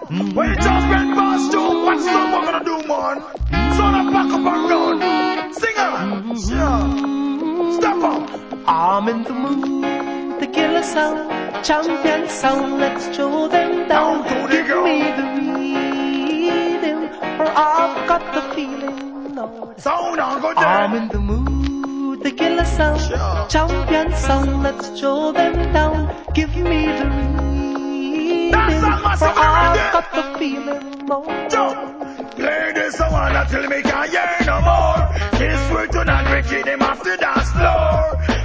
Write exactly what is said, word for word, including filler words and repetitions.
When it just went past two, what's the we're gonna do, man? Son of pack up and run. Sing on. Yeah. Step up. I'm in the mood, the killer sound, champion sound, let's show them down. Down to the Give ground. me the rhythm, or I've got the feeling, Lord. Sound on, go I'm there. in the mood, the killer sound, Sure. champion sound, let's show them down. Give me the That rhythm, song must for have been I've ready. got the feeling, Lord. Jump. Play this one until me can't hear no more. This word to not wicked, them have to dance floor.